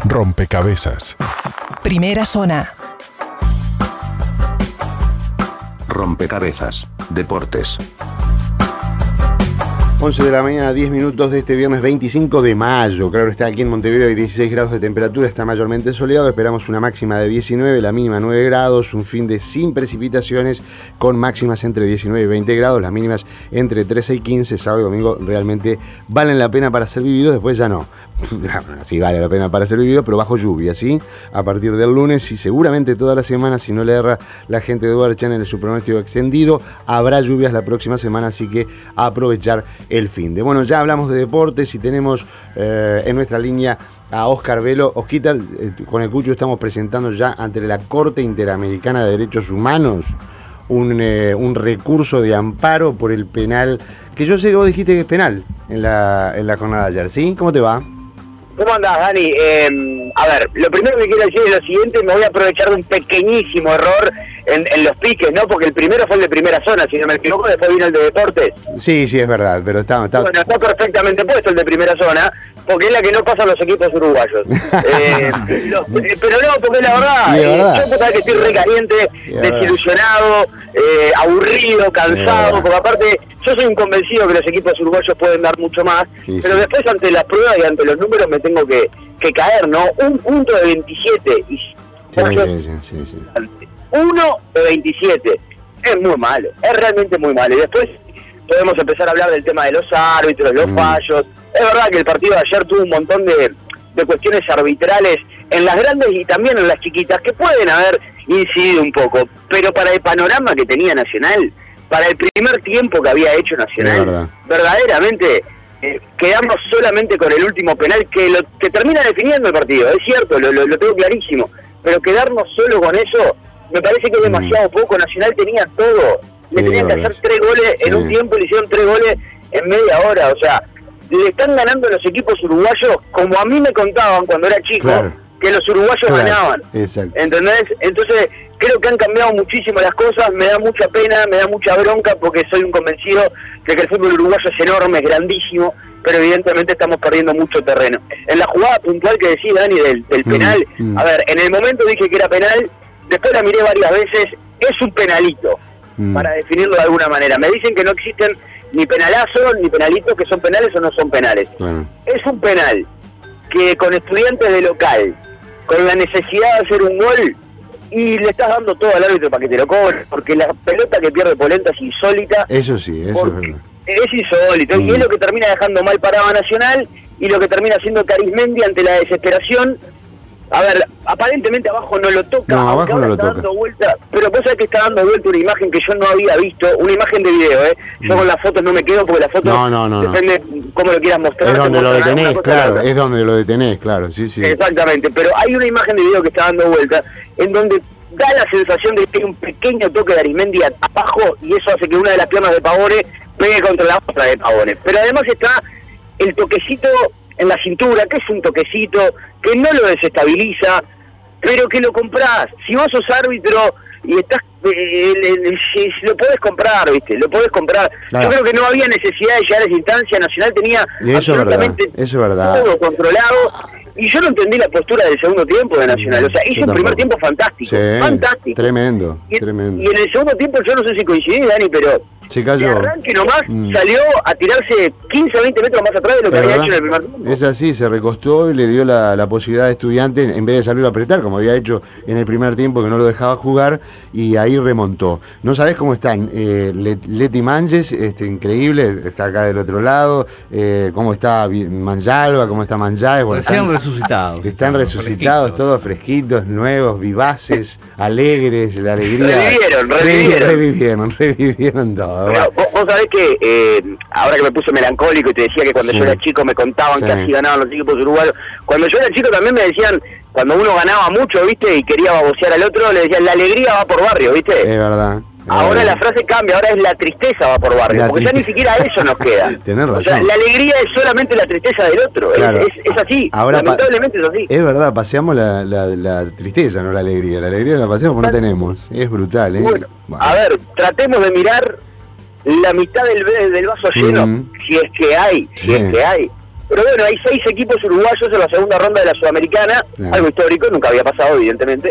Rompecabezas. Primera zona. Rompecabezas. Deportes. 11 de la mañana, 10 minutos de este viernes 25 de mayo. Claro, está aquí en Montevideo, hay 16 grados de temperatura, está mayormente soleado. Esperamos una máxima de 19, la mínima 9 grados. Un fin de sin precipitaciones, con máximas entre 19 y 20 grados, las mínimas entre 13 y 15. Sábado y domingo realmente valen la pena para ser vividos, después ya no. Sí vale la pena para ser vividos, pero bajo lluvia, ¿sí? A partir del lunes y seguramente toda la semana, si no le erra la gente de Weather Channel su pronóstico extendido, habrá lluvias la próxima semana, así que a aprovechar el fin de. Bueno, ya hablamos de deportes y tenemos en nuestra línea a Oscar Velo. Osquita, con el Cucho estamos presentando ya ante la Corte Interamericana de Derechos Humanos un recurso de amparo por el penal, que yo sé que vos dijiste que es penal en la jornada de ayer, ¿sí? ¿Cómo te va? ¿Cómo andás, Dani? A ver, lo primero que quiero decir es lo siguiente: me voy a aprovechar de un pequeñísimo error en los piques, ¿no? Porque el primero fue el de primera zona, si no me equivoco, después vino el de deportes. Sí, es verdad, pero está... Bueno, está perfectamente puesto el de primera zona, porque es la que no pasan los equipos uruguayos. Pero no, porque es la verdad. Yo sabés que estoy recaliente, desilusionado, aburrido, cansado, porque aparte yo soy un convencido que los equipos uruguayos pueden dar mucho más, pero después ante las pruebas y ante los números me tengo que caer, ¿no? Un punto de 27 y... Sí. 1 de 27. Es muy malo, es realmente muy malo. Y después podemos empezar a hablar del tema de los árbitros, los fallos. Es verdad que el partido de ayer tuvo un montón de cuestiones arbitrales en las grandes y también en las chiquitas que pueden haber incidido un poco. Pero para el panorama que tenía Nacional, para el primer tiempo que había hecho Nacional, verdaderamente quedamos solamente con el último penal que termina definiendo el partido. Es cierto, lo tengo clarísimo. Pero quedarnos solo con eso me parece que es demasiado poco. Nacional tenía todo. Le tenían que hacer 3 goles en un tiempo, le hicieron 3 goles en media hora. O sea, le están ganando los equipos uruguayos como a mí me contaban cuando era chico, que los uruguayos ganaban. Exacto. ¿Entendés? Entonces, creo que han cambiado muchísimo las cosas. Me da mucha pena, me da mucha bronca, porque soy un convencido de que el fútbol uruguayo es enorme, es grandísimo, pero evidentemente estamos perdiendo mucho terreno. En la jugada puntual que decís, Dani, del penal, a ver, en el momento dije que era penal, después la miré varias veces, es un penalito, para definirlo de alguna manera. Me dicen que no existen ni penalazos ni penalitos, que son penales o no son penales. Es un penal que con Estudiantes de local, con la necesidad de hacer un gol, y le estás dando todo al árbitro para que te lo cobre, porque la pelota que pierde Polenta es insólita. Eso sí, eso es verdad. Es insólito, y es lo que termina dejando mal parado a Nacional, y lo que termina haciendo Arismendi ante la desesperación. A ver, aparentemente abajo no lo toca, aunque ahora está dando vuelta, pero vos sabés que está dando vuelta una imagen que yo no había visto, una imagen de video, Yo con las fotos no me quedo, porque las fotos depende cómo lo quieras mostrar. Es donde lo detenés, claro, es donde lo detenés, claro, sí. Exactamente, pero hay una imagen de video que está dando vuelta, en donde da la sensación de que hay un pequeño toque de Arismendi abajo, y eso hace que una de las piernas de Pavone pegue contra la otra de Pavone. Pero además está el toquecito en la cintura, que es un toquecito que no lo desestabiliza, pero que lo comprás. Si vos sos árbitro y estás lo podés comprar, ¿viste? Lo podés comprar. Claro. Yo creo que no había necesidad de llegar a esa instancia. Nacional tenía absolutamente todo controlado. Y yo no entendí la postura del segundo tiempo de Nacional. O sea, hizo un primer tiempo fantástico. Fantástico. Tremendo. Y en el segundo tiempo, yo no sé si coincidí, Dani, pero de arranque nomás salió a tirarse 15 o 20 metros más atrás de lo que había hecho en el primer tiempo. Es así, se recostó y le dio la posibilidad a Estudiante, en vez de salir a apretar, como había hecho en el primer tiempo, que no lo dejaba jugar, y ahí remontó. No sabés cómo están Leti Manges, increíble, está acá del otro lado, cómo está Manjalva, cómo está Manjaes. Bueno, resucitados. Están resucitados, todos fresquitos, nuevos, vivaces, alegres, la alegría. Revivieron todo. Bueno, vos sabés que ahora que me puse melancólico y te decía que cuando yo era chico me contaban que así ganaban los equipos uruguayos, cuando yo era chico también me decían, cuando uno ganaba mucho, ¿viste? Y quería babosear al otro, le decían, la alegría va por barrio, ¿viste? Es verdad. Ahora la frase cambia, ahora es la tristeza va por barrio, porque ya ni siquiera eso nos queda. Tenés razón. O sea, la alegría es solamente la tristeza del otro, claro. es así, ahora lamentablemente es así. Es verdad, paseamos la tristeza, no la alegría la paseamos porque no tenemos, es brutal, Bueno, a ver, tratemos de mirar la mitad del vaso lleno, si es que hay, Pero bueno, hay 6 equipos uruguayos en la segunda ronda de la Sudamericana, algo histórico, nunca había pasado, evidentemente.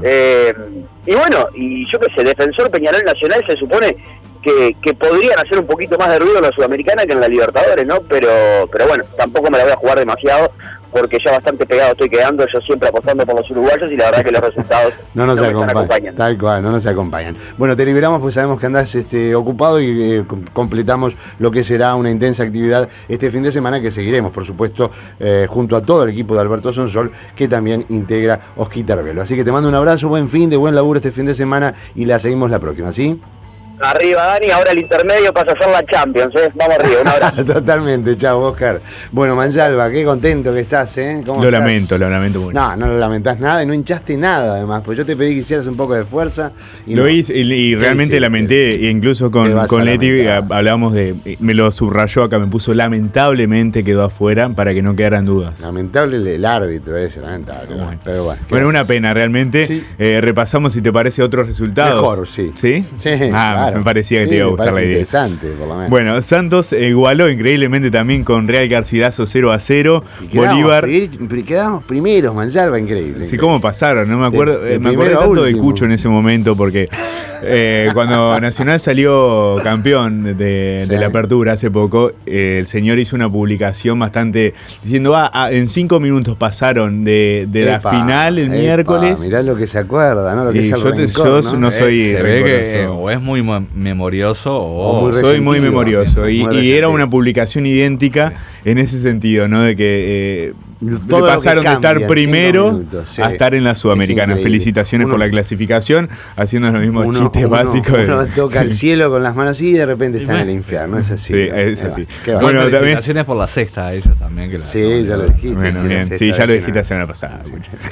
Y bueno, y yo qué sé, Defensor, Peñarol, Nacional, se supone que podrían hacer un poquito más de ruido en la Sudamericana que en la Libertadores, ¿no? Pero bueno, tampoco me la voy a jugar demasiado, porque ya bastante pegado estoy quedando, yo siempre apostando por los uruguayos y la verdad que los resultados no nos acompañan. Tal cual, no nos acompañan. Bueno, te liberamos, pues sabemos que andás ocupado y completamos lo que será una intensa actividad este fin de semana que seguiremos, por supuesto, junto a todo el equipo de Alberto Sonsol, que también integra Osquita Arbelo. Así que te mando un abrazo, buen fin de buen laburo este fin de semana y la seguimos la próxima, ¿sí? Arriba, Dani, ahora el intermedio pasa a ser la Champions, Vamos arriba, un abrazo. Totalmente, chao, Oscar. Bueno, Mansalva, qué contento que estás, ¿Cómo lo estás? Lo lamento mucho. No lo lamentás nada y no hinchaste nada, además, pues yo te pedí que hicieras un poco de fuerza. Y lo hice y realmente lamenté, e incluso con Leti hablábamos me lo subrayó acá, me puso lamentablemente quedó afuera para que no quedaran dudas. Lamentable el árbitro ese, lamentable. Pero bueno, una pena, realmente. Sí. Repasamos, si te parece, otros resultados. Mejor, sí. ¿Sí? Sí, claro. Me parecía que te iba a gustar la idea. Interesante, por lo menos. Bueno, Santos igualó increíblemente también con Real Garcilaso 0-0. Bolívar. Quedamos primeros, Mansalva, increíble. Sí, cómo pasaron, no me acuerdo. Me acordé tanto de Cucho en ese momento porque cuando Nacional salió campeón de la apertura hace poco, el señor hizo una publicación bastante diciendo, en 5 minutos pasaron de la final el miércoles. Mirá lo que se acuerda, ¿no? Lo que y es el yo no soy se ve que o es muy memorioso o soy muy memorioso. Y era una publicación idéntica en ese sentido, ¿no? De que pasaron de estar primero a estar en la Sudamericana. Felicitaciones por la clasificación, haciendo los mismos chistes básicos. Uno toca el cielo con las manos y de repente está en el infierno, es así. Sí, es así. Bueno, felicitaciones por la sexta a ellos también. Sí, ya lo dijiste. Bueno, bien. Sí, ya lo dijiste la semana pasada.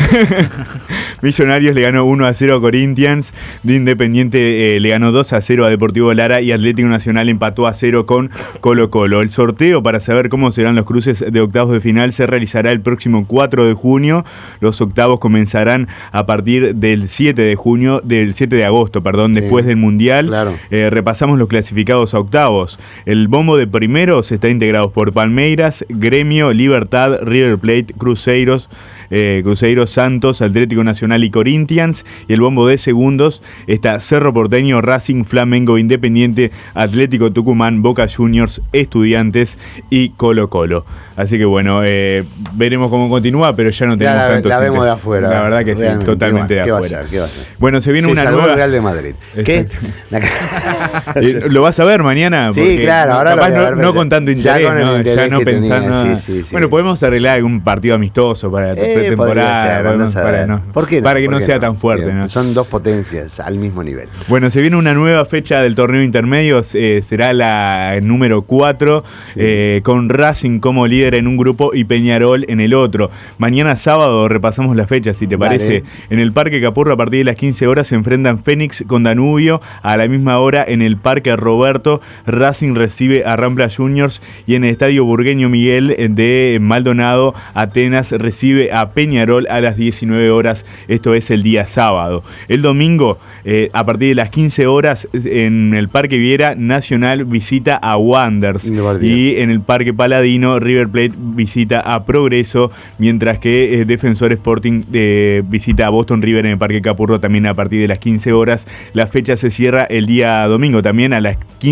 Millonarios le ganó 1-0 a Corinthians, de Independiente le ganó 2-0 a Deportivo Lara y Atlético Nacional empató a 0 con Colo-Colo. El sorteo para saber cómo serán los cruces de octavos de final se realizará el próximo 4 de junio. Los octavos comenzarán a partir del 7 de agosto, después del Mundial. Claro. Repasamos los clasificados a octavos. El bombo de primeros está integrado por Palmeiras, Gremio, Libertad, River Plate, Cruzeiro, Santos, Atlético Nacional y Corinthians. Y el bombo de segundos está Cerro Porteño, Racing, Flamengo, Independiente, Atlético Tucumán, Boca Juniors, Estudiantes y Colo-Colo. Así que bueno, veremos cómo continúa, pero ya no tenemos tanto. La vemos de afuera. La verdad que sí, totalmente de afuera. ¿Qué va a ser? Bueno, se viene una nueva. Real de Madrid. ¿Qué? ¿Lo vas a ver mañana? Sí, claro. Ahora capaz no con tanto interés, ya no pensando. Sí. Bueno, podemos arreglar algún partido amistoso para pretemporada. ¿Por qué no? Para que no sea tan fuerte. ¿No? Son dos potencias al mismo nivel. Bueno, se viene una nueva fecha del torneo intermedio, será la número 4, con Racing como líder en un grupo y Peñarol en el otro. Mañana sábado repasamos la fecha, si te parece. En el Parque Capurro a partir de las 15 horas se enfrentan Fénix con Danubio. A la misma hora en el Parque Roberto, Racing recibe a Rampla Juniors y en el Estadio Burgueño Miguel de Maldonado, Atenas recibe a Peñarol a las 19 horas. Esto es el día sábado. El domingo, a partir de las 15 horas en el Parque Viera, Nacional visita a Wanderers y en el Parque Paladino, River Plate visita a Progreso, mientras que Defensor Sporting visita a Boston River en el Parque Capurro también a partir de las 15 horas. La fecha se cierra el día domingo también a las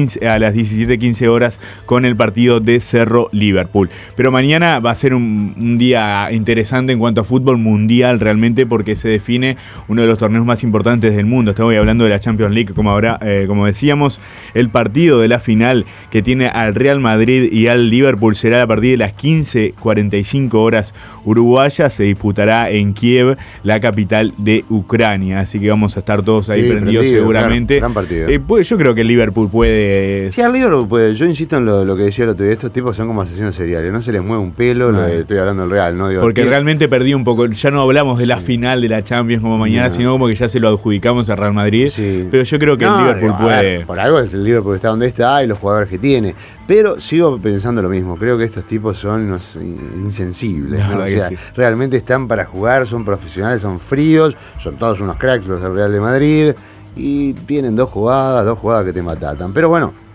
17:15 horas con el partido de Cerro Liverpool. Pero mañana va a ser un día interesante en cuanto a fútbol mundial realmente, porque se define uno de los torneos más importantes del mundo. Estamos hablando de la Champions League, como decíamos. El partido de la final que tiene al Real Madrid y al Liverpool será a partir de las 15:45 horas uruguayas. Se disputará en Kiev, la capital de Ucrania. Así que vamos a estar todos ahí prendidos seguramente. Gran partido. Pues yo creo que el Liverpool puede. Sí, el Liverpool puede. Yo insisto en lo que decía el otro día. Estos tipos son como asesinos seriales. No se les mueve un pelo. Estoy hablando del Real, ¿no? Porque realmente perdí un poco. Ya no hablamos de la final de la Champions como mañana, sino como que ya se lo adjudicamos a Real Madrid. Sí. Pero yo creo que el Liverpool puede. Por algo el Liverpool está donde está y los jugadores que tiene. Pero sigo pensando lo mismo. Creo que estos tipos son unos insensibles, ¿no? O sea, realmente están para jugar, son profesionales, son fríos, son todos unos cracks los del Real de Madrid y tienen dos jugadas que te matatan. Pero bueno,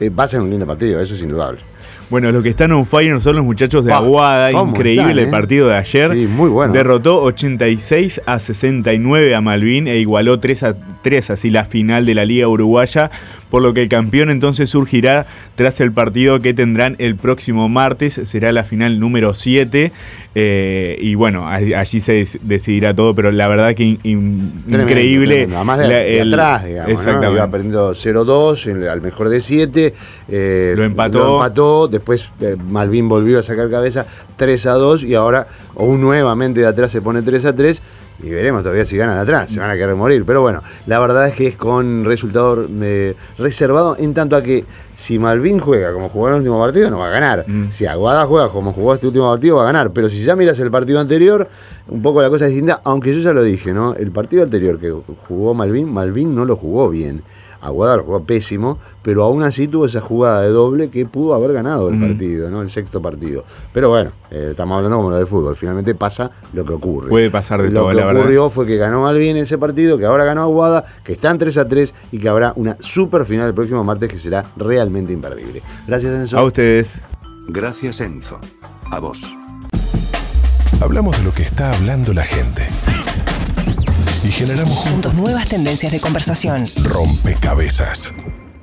va a ser un lindo partido, eso es indudable. Bueno, los que están on fire son los muchachos de Aguada. Increíble el partido de ayer. Sí, muy bueno. Derrotó 86-69 a Malvin e igualó 3-3 así la final de la Liga Uruguaya, por lo que el campeón entonces surgirá tras el partido que tendrán el próximo martes. Será la final número 7 y bueno, allí se decidirá todo, pero la verdad que increíble. Tremendo. Además de atrás, digamos, exactamente. ¿no? Iba perdiendo 0-2 al mejor de 7. Lo empató. Después Malvin volvió a sacar cabeza 3-2 y ahora nuevamente de atrás se pone 3-3 y veremos todavía si ganan de atrás, se van a querer morir. Pero bueno, la verdad es que es con resultado reservado, en tanto a que si Malvin juega como jugó en el último partido no va a ganar. Si Aguada juega como jugó este último partido va a ganar. Pero si ya miras el partido anterior, un poco la cosa es distinta, aunque yo ya lo dije, ¿no? El partido anterior que jugó Malvin no lo jugó bien. Aguada lo jugó pésimo, pero aún así tuvo esa jugada de doble que pudo haber ganado el partido, ¿no? El sexto partido. Pero bueno, estamos hablando como lo del fútbol. Finalmente pasa lo que ocurre. Puede pasar de todo, la verdad. Lo que ocurrió fue que ganó Malvin ese partido, que ahora ganó Aguada, que están 3-3 y que habrá una super final el próximo martes que será realmente imperdible. Gracias, Enzo. A ustedes. Gracias, Enzo. A vos. Hablamos de lo que está hablando la gente. Y generamos juntos nuevas tendencias de conversación. Rompecabezas.